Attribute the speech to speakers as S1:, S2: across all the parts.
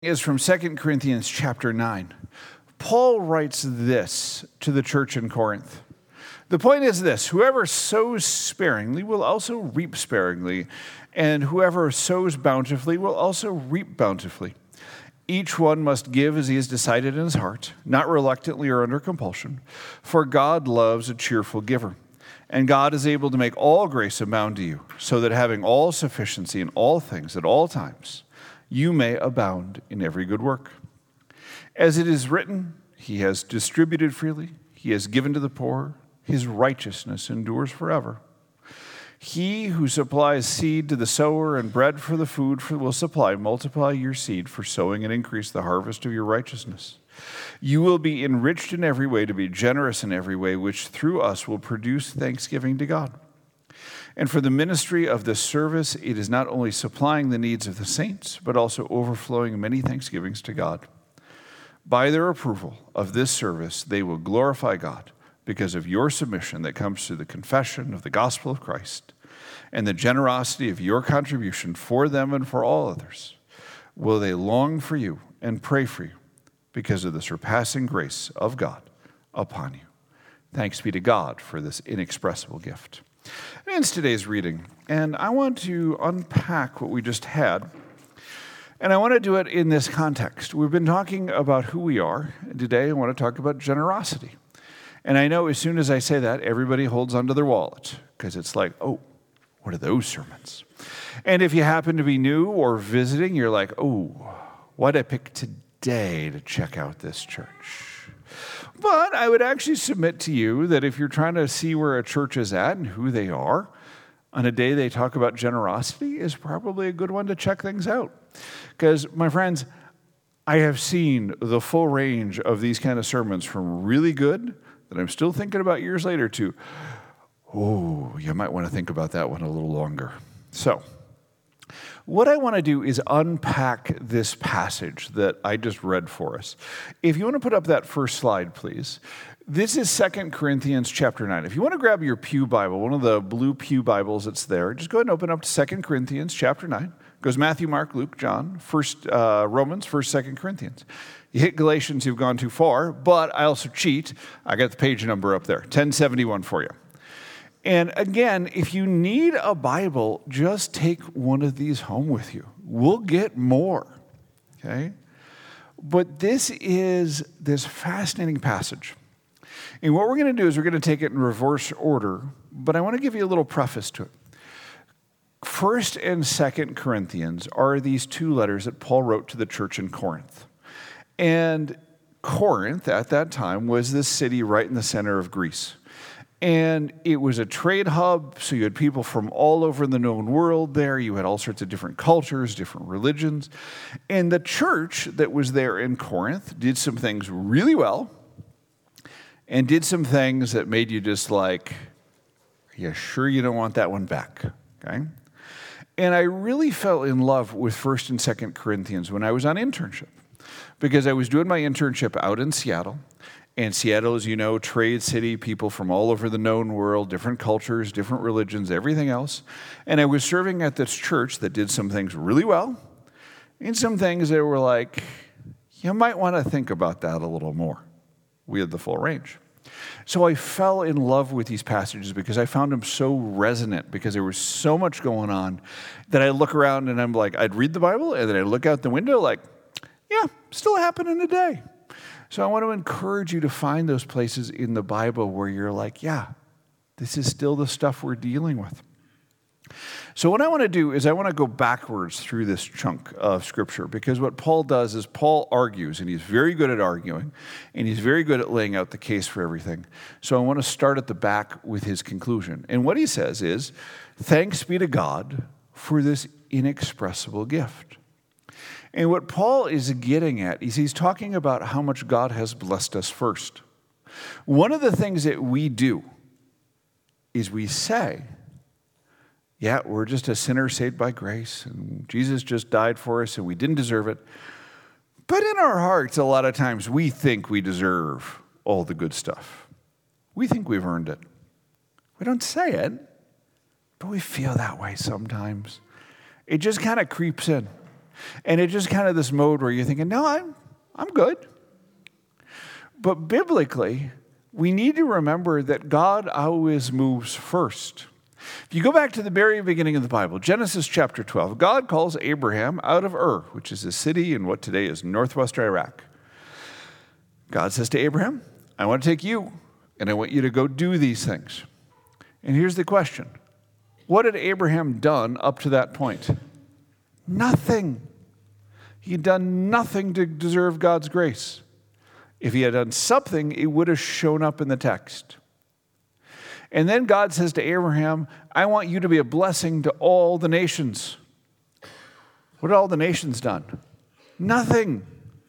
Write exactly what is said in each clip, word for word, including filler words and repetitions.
S1: Is from Second Corinthians chapter nine. Paul writes this to the church in Corinth. The point is this: whoever sows sparingly will also reap sparingly, and whoever sows bountifully will also reap bountifully. Each one must give as he has decided in his heart, not reluctantly or under compulsion, for God loves a cheerful giver. And God is able to make all grace abound to you, so that having all sufficiency in all things at all times, you may abound in every good work. As it is written, he has distributed freely, he has given to the poor, his righteousness endures forever. He who supplies seed to the sower and bread for the food for, will supply, multiply your seed for sowing and increase the harvest of your righteousness. You will be enriched in every way to be generous in every way, which through us will produce thanksgiving to God. And for the ministry of this service, it is not only supplying the needs of the saints, but also overflowing many thanksgivings to God. By their approval of this service, they will glorify God because of your submission that comes through the confession of the gospel of Christ and the generosity of your contribution for them and for all others. Will they long for you and pray for you because of the surpassing grace of God upon you. Thanks be to God for this inexpressible gift. It ends today's reading, and I want to unpack what we just had, and I want to do it in this context. We've been talking about who we are, and today I want to talk about generosity. And I know as soon as I say that, everybody holds onto their wallet, because it's like, oh, what are those sermons? And if you happen to be new or visiting, you're like, oh, why'd I pick today to check out this church? But I would actually submit to you that if you're trying to see where a church is at and who they are, on a day they talk about generosity is probably a good one to check things out. Because, my friends, I have seen the full range of these kind of sermons, from really good, that I'm still thinking about years later, to, oh, you might want to think about that one a little longer. So, what I want to do is unpack this passage that I just read for us. If you want to put up that first slide, please. This is Second Corinthians chapter nine. If you want to grab your pew Bible, one of the blue pew Bibles that's there, just go ahead and open up to Second Corinthians chapter nine. It goes Matthew, Mark, Luke, John, first uh, Romans, first, Second Corinthians. You hit Galatians, you've gone too far, but I also cheat. I got the page number up there, ten seventy-one for you. And again, if you need a Bible, just take one of these home with you. We'll get more, okay? But this is this fascinating passage. And what we're going to do is we're going to take it in reverse order, but I want to give you a little preface to it. First and Second Corinthians are these two letters that Paul wrote to the church in Corinth. And Corinth, at that time, was this city right in the center of Greece. And it was a trade hub, so you had people from all over the known world there. You had all sorts of different cultures, different religions. And the church that was there in Corinth did some things really well and did some things that made you just like, are you sure you don't want that one back? Okay? And I really fell in love with First and Second Corinthians when I was on internship, because I was doing my internship out in Seattle. And Seattle, as you know, trade city, people from all over the known world, different cultures, different religions, everything else. And I was serving at this church that did some things really well, and some things that were like, you might want to think about that a little more. We had the full range. So I fell in love with these passages because I found them so resonant, because there was so much going on that I look around and I'm like, I'd read the Bible and then I'd look out the window like, yeah, still happening today. So I want to encourage you to find those places in the Bible where you're like, yeah, this is still the stuff we're dealing with. So what I want to do is I want to go backwards through this chunk of Scripture, because what Paul does is Paul argues, and he's very good at arguing, and he's very good at laying out the case for everything. So I want to start at the back with his conclusion. And what he says is, thanks be to God for this inexpressible gift. And what Paul is getting at is he's talking about how much God has blessed us first. One of the things that we do is we say, yeah, we're just a sinner saved by grace, and Jesus just died for us, and we didn't deserve it. But in our hearts, a lot of times, we think we deserve all the good stuff. We think we've earned it. We don't say it, but we feel that way sometimes. It just kind of creeps in. And it's just kind of this mode where you're thinking, no, I'm, I'm good. But biblically, we need to remember that God always moves first. If you go back to the very beginning of the Bible, Genesis chapter twelve, God calls Abraham out of Ur, which is a city in what today is northwest Iraq. God says to Abraham, I want to take you, and I want you to go do these things. And here's the question. What had Abraham done up to that point? Nothing. He'd done nothing to deserve God's grace. If he had done something, it would have shown up in the text. And then God says to Abraham, I want you to be a blessing to all the nations. What had all the nations done? Nothing.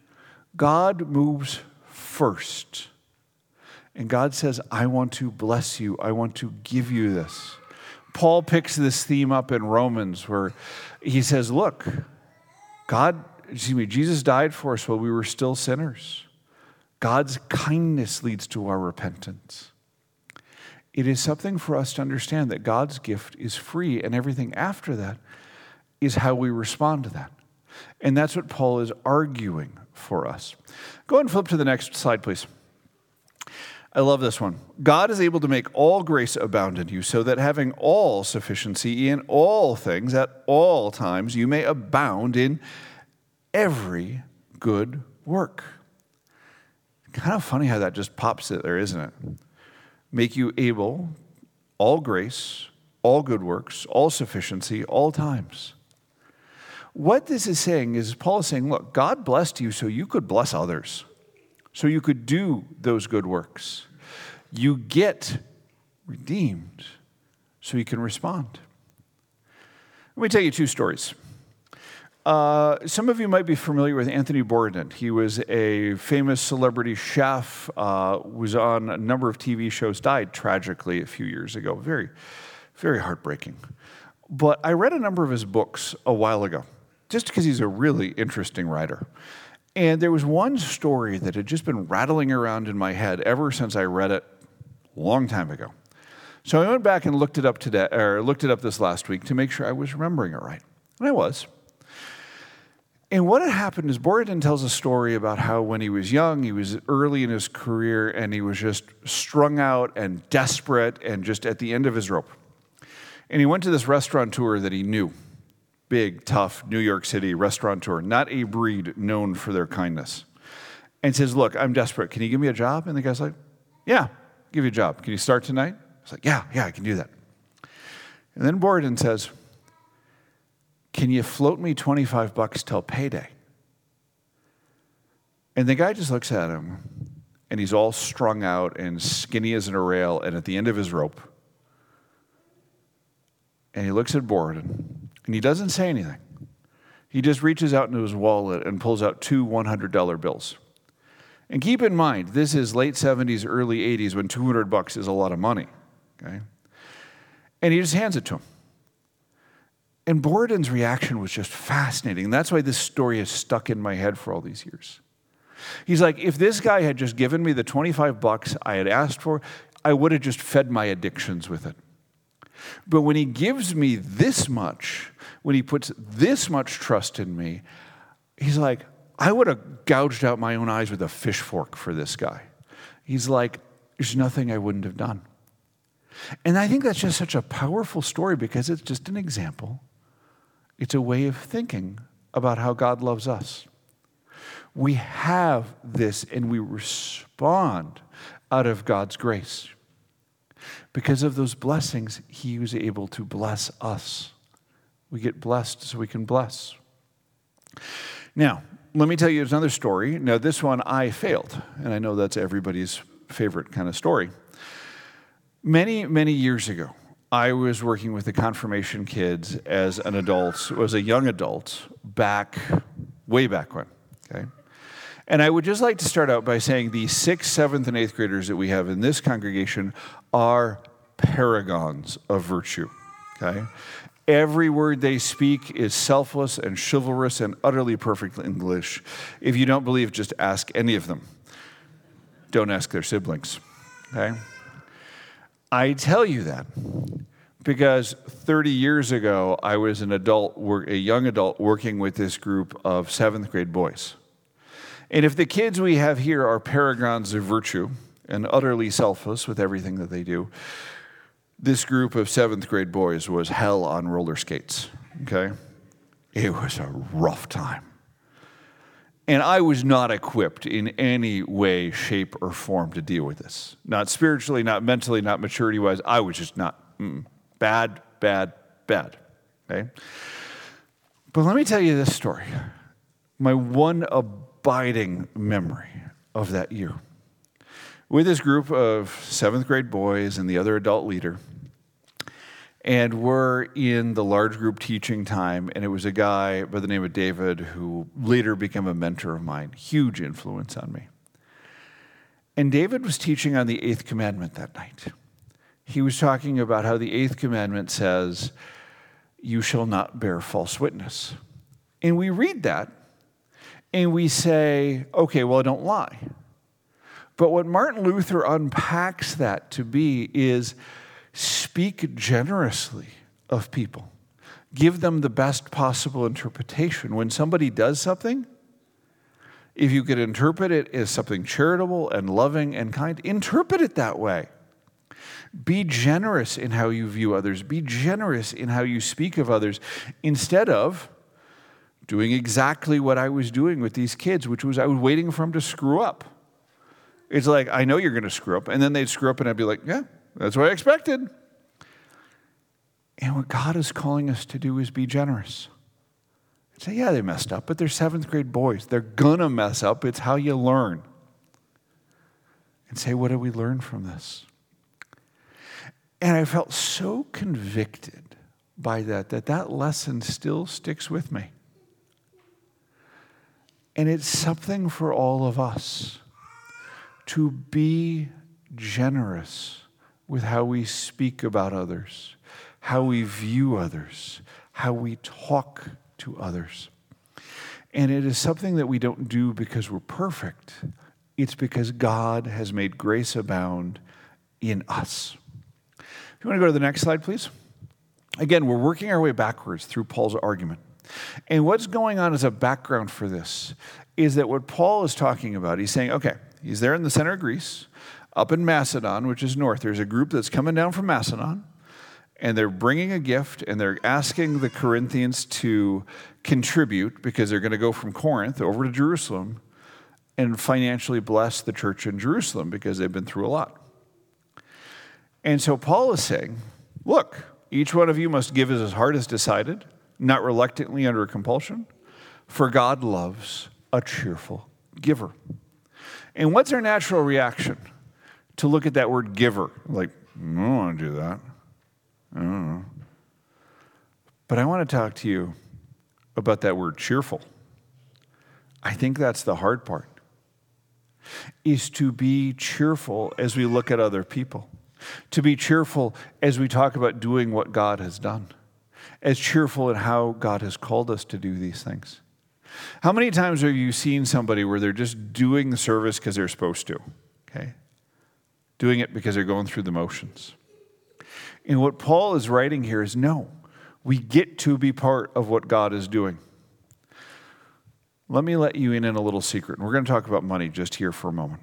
S1: God moves first. And God says, I want to bless you. I want to give you this. Paul picks this theme up in Romans where he says, look, God, excuse me, Jesus died for us while we were still sinners. God's kindness leads to our repentance. It is something for us to understand that God's gift is free, and everything after that is how we respond to that. And that's what Paul is arguing for us. Go ahead and flip to the next slide, please. I love this one. God is able to make all grace abound in you, so that having all sufficiency in all things at all times, you may abound in every good work. Kind of funny how that just pops it there, isn't it? Make you able, all grace, all good works, all sufficiency, all times. What this is saying is Paul is saying, look, God blessed you so you could bless others, so you could do those good works. You get redeemed so you can respond. Let me tell you two stories. Uh, some of you might be familiar with Anthony Bourdain. He was a famous celebrity chef, uh, was on a number of T V shows, died tragically a few years ago. Very, very heartbreaking. But I read a number of his books a while ago, just because he's a really interesting writer. And there was one story that had just been rattling around in my head ever since I read it a long time ago. So I went back and looked it up today, or looked it up this last week to make sure I was remembering it right. And I was. And what had happened is Bourdain tells a story about how when he was young, he was early in his career, and he was just strung out and desperate and just at the end of his rope. And he went to this restaurateur that he knew, big, tough New York City restaurateur, not a breed known for their kindness, and says, look, I'm desperate. Can you give me a job? And the guy's like, yeah, I'll give you a job. Can you start tonight? He's like, yeah, yeah, I can do that. And then Bourdain says, can you float me twenty-five bucks till payday? And the guy just looks at him, and he's all strung out and skinny as a rail and at the end of his rope. And he looks at Bourdain, and he doesn't say anything. He just reaches out into his wallet and pulls out two one hundred dollar bills. And keep in mind, this is late seventies, early eighties, when two hundred bucks is a lot of money. Okay? And he just hands it to him. And Bourdain's reaction was just fascinating. And that's why this story is stuck in my head for all these years. He's like, if this guy had just given me the twenty-five bucks I had asked for, I would have just fed my addictions with it. But when he gives me this much, when he puts this much trust in me, he's like, I would have gouged out my own eyes with a fish fork for this guy. He's like, there's nothing I wouldn't have done. And I think that's just such a powerful story because it's just an example. It's a way of thinking about how God loves us. We have this and we respond out of God's grace. Because of those blessings, he was able to bless us. We get blessed so we can bless. Now, let me tell you another story. Now, this one I failed, and I know that's everybody's favorite kind of story. Many, many years ago, I was working with the confirmation kids as an adult, as a young adult, back, way back when, okay? And I would just like to start out by saying the sixth, seventh, and eighth graders that we have in this congregation are paragons of virtue, okay? Every word they speak is selfless and chivalrous and utterly perfect English. If you don't believe, just ask any of them. Don't ask their siblings, okay? I tell you that because thirty years ago, I was an adult, a young adult working with this group of seventh grade boys. And if the kids we have here are paragons of virtue and utterly selfless with everything that they do, this group of seventh grade boys was hell on roller skates, okay? It was a rough time. And I was not equipped in any way, shape, or form to deal with this. Not spiritually, not mentally, not maturity-wise. I was just not mm, bad, bad, bad, okay? But let me tell you this story. My one abiding memory of that year. With this group of seventh grade boys and the other adult leader, and we're in the large group teaching time, and it was a guy by the name of David who later became a mentor of mine, huge influence on me. And David was teaching on the eighth commandment that night. He was talking about how the eighth commandment says, you shall not bear false witness. And we read that, and we say, okay, well, don't lie. But what Martin Luther unpacks that to be is speak generously of people. Give them the best possible interpretation. When somebody does something, if you could interpret it as something charitable and loving and kind, interpret it that way. Be generous in how you view others. Be generous in how you speak of others, instead of doing exactly what I was doing with these kids, which was I was waiting for them to screw up. It's like, I know you're going to screw up. And then they'd screw up, and I'd be like, yeah, that's what I expected. And what God is calling us to do is be generous. Say, yeah, they messed up, but they're seventh grade boys. They're going to mess up. It's how you learn. And say, what did we learn from this? And I felt so convicted by that, that that lesson still sticks with me. And it's something for all of us to be generous with how we speak about others, how we view others, how we talk to others. And it is something that we don't do because we're perfect. It's because God has made grace abound in us. If you want to go to the next slide, please. Again, we're working our way backwards through Paul's argument. And what's going on as a background for this is that what Paul is talking about, he's saying, okay, he's there in the center of Greece, up in Macedon, which is north. There's a group that's coming down from Macedon, and they're bringing a gift, and they're asking the Corinthians to contribute because they're going to go from Corinth over to Jerusalem and financially bless the church in Jerusalem because they've been through a lot. And so Paul is saying, look, each one of you must give as his heart has decided, not reluctantly under compulsion, for God loves a cheerful giver. And what's our natural reaction? To look at that word giver, like, I don't want to do that. I don't know. But I want to talk to you about that word cheerful. I think that's the hard part, is to be cheerful as we look at other people, to be cheerful as we talk about doing what God has done, as cheerful in how God has called us to do these things. How many times have you seen somebody where they're just doing the service because they're supposed to, okay? Doing it because they're going through the motions. And what Paul is writing here is, no, we get to be part of what God is doing. Let me let you in on a little secret. And we're going to talk about money just here for a moment.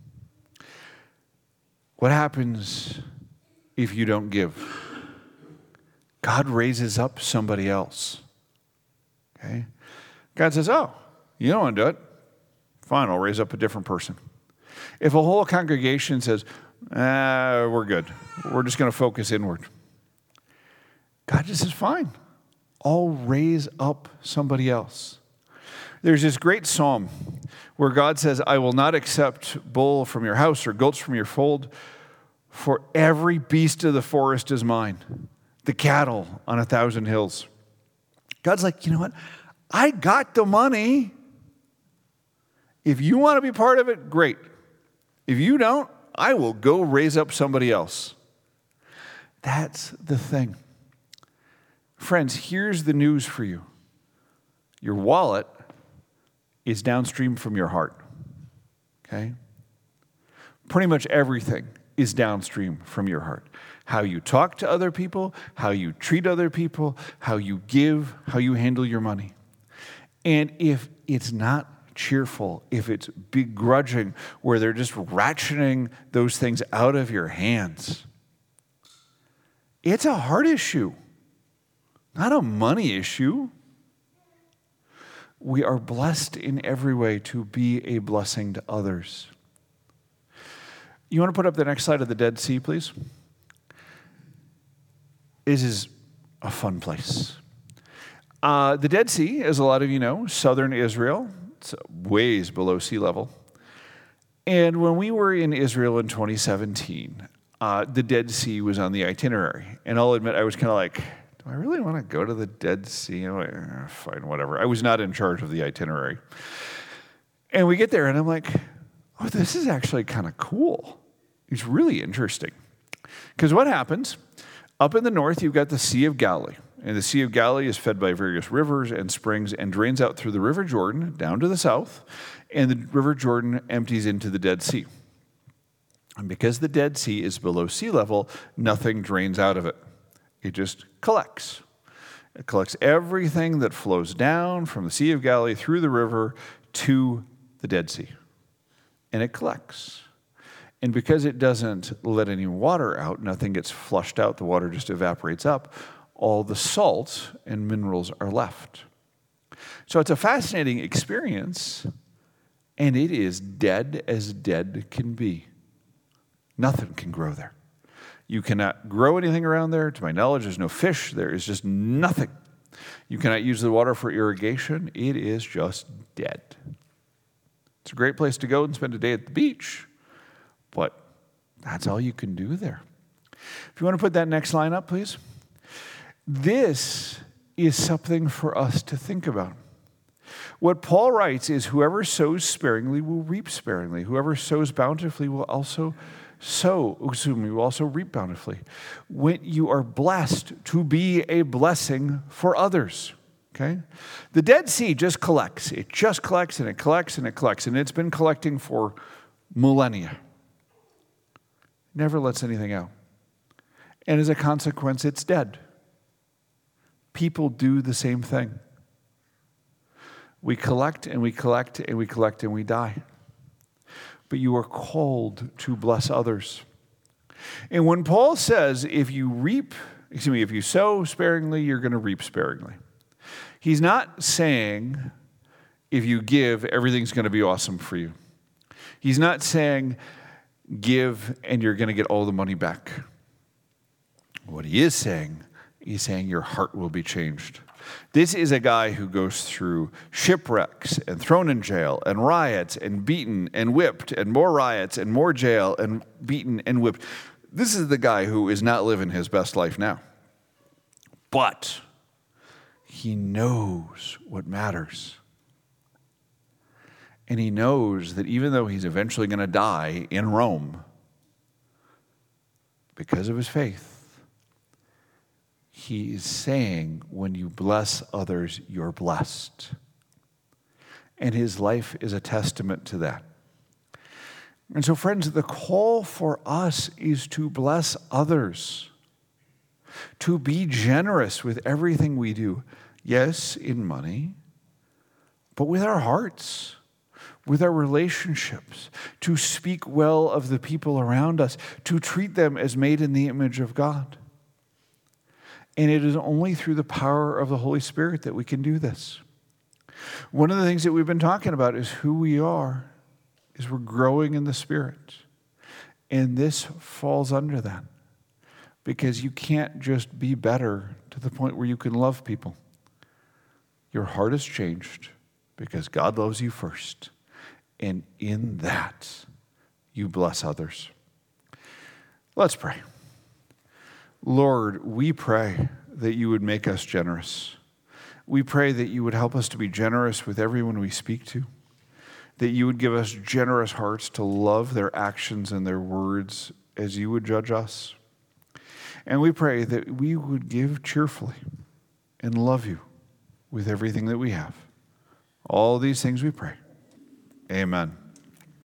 S1: What happens if you don't give? God raises up somebody else. Okay? God says, oh, you don't want to do it? Fine, I'll raise up a different person. If a whole congregation says, ah, we're good, we're just going to focus inward, God just says, fine, I'll raise up somebody else. There's this great psalm where God says, I will not accept bull from your house or goats from your fold, for every beast of the forest is mine, the cattle on a thousand hills. God's like, you know what? I got the money. If you want to be part of it, great. If you don't, I will go raise up somebody else. That's the thing. Friends, here's the news for you. Your wallet is downstream from your heart. Okay? Pretty much everything is downstream from your heart. How you talk to other people, how you treat other people, how you give, how you handle your money. And if it's not cheerful, if it's begrudging, where they're just ratcheting those things out of your hands, it's a heart issue, not a money issue. We are blessed in every way to be a blessing to others. You want to put up the next slide of the Dead Sea, please? This is a fun place. Uh, the Dead Sea, as a lot of you know, southern Israel. It's ways below sea level. And when we were in Israel in twenty seventeen, uh, the Dead Sea was on the itinerary. And I'll admit, I was kind of like, do I really want to go to the Dead Sea? I'm like, eh, fine, whatever. I was not in charge of the itinerary. And we get there, and I'm like, oh, this is actually kind of cool. It's really interesting. Because what happens? Up in the north, you've got the Sea of Galilee. And the Sea of Galilee is fed by various rivers and springs and drains out through the River Jordan down to the south. And the River Jordan empties into the Dead Sea. And because the Dead Sea is below sea level, nothing drains out of it. It just collects. It collects everything that flows down from the Sea of Galilee through the river to the Dead Sea. And it collects. And because it doesn't let any water out, nothing gets flushed out, the water just evaporates up, all the salt and minerals are left. So it's a fascinating experience, and it is dead as dead can be. Nothing can grow there. You cannot grow anything around there. To my knowledge, there's no fish. There is just nothing. You cannot use the water for irrigation. It is just dead. It's a great place to go and spend a day at the beach, but that's all you can do there. If you want to put that next line up, please. This is something for us to think about. What Paul writes is, whoever sows sparingly will reap sparingly. Whoever sows bountifully will also sow, excuse me, will also reap bountifully. When you are blessed to be a blessing for others. Okay? The Dead Sea just collects. It just collects and it collects and it collects. And it's been collecting for millennia. Never lets anything out. And as a consequence, it's dead. People do the same thing. We collect and we collect and we collect and we die. But you are called to bless others. And when Paul says, if you reap, excuse me, if you sow sparingly, you're going to reap sparingly. He's not saying, if you give, everything's going to be awesome for you. He's not saying, give and you're going to get all the money back. What he is saying, he's saying your heart will be changed. This is a guy who goes through shipwrecks and thrown in jail and riots and beaten and whipped and more riots and more jail and beaten and whipped. This is the guy who is not living his best life now. But he knows what matters. And he knows that even though he's eventually going to die in Rome, because of his faith, he is saying, when you bless others, you're blessed. And his life is a testament to that. And so, friends, the call for us is to bless others, to be generous with everything we do. Yes, in money, but with our hearts, with our relationships, to speak well of the people around us, to treat them as made in the image of God. And it is only through the power of the Holy Spirit that we can do this. One of the things that we've been talking about is who we are, is we're growing in the Spirit. And this falls under that. Because you can't just be better to the point where you can love people. Your heart has changed because God loves you first. And in that, you bless others. Let's pray. Lord, we pray that you would make us generous. We pray that you would help us to be generous with everyone we speak to, that you would give us generous hearts to love their actions and their words as you would judge us. And we pray that we would give cheerfully and love you with everything that we have. All these things we pray. Amen.